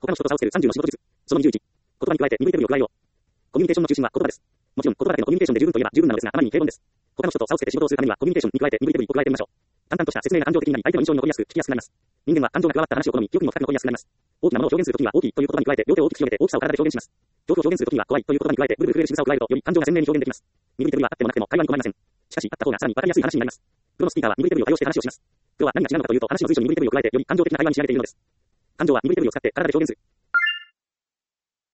他の人と差をつける30の仕事術。その21。言葉に加えて身振り手振りを加えよう。コミュニケーションの中心は言葉です。もちろん言葉だけのコミュニケーションで十分といえば十分なのですが、あまりに平凡です。他の人と差をつけて仕事をするためにはコミュニケーションに加えて身振り手振りを加えてみましょう。淡々とした説明が感情的になり、相手の印象に残りやすく聞きやすくなります。人間は感情が加わった話を好み、記憶にも深く残りやすくなります。大きなものを表現するときには大きいという言葉に加えて両手を大きく広げて大きさを体で表現します。恐怖を表現するときには怖いという言葉に加えてブルブル震える仕草を加えるとより感情が鮮明に表現できます。身振り手振りはあってもなくても会話に困りません。しかしあった方がさらにわかりやすい話になります。プロのスピーカーは身振り手振りを多用して話をします。今日は何が違うのかというと話の随所に身振り手振りを加えてより感情的な会話に仕上げているのです。感情は身振り手振りを使って体で表現する。